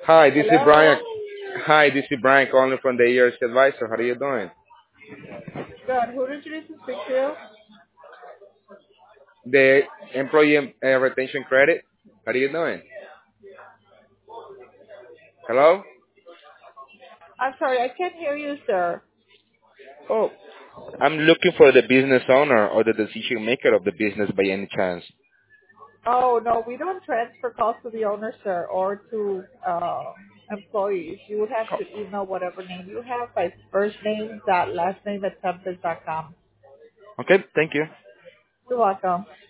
Hi, this is Brian. Hello. Hi, this is Brian calling from the ERC Advisor. How are you doing? Good. Who did you need to speak to? The employee retention credit. How are you doing? Hello? I'm sorry, I can't hear you, sir. Oh, I'm looking for the business owner or the decision maker of the business by any chance. Oh, no, we don't transfer calls to the owner, sir, or to employees. You would have to email whatever name you have by first name dot last name at tempest.com. Okay, thank you. You're welcome.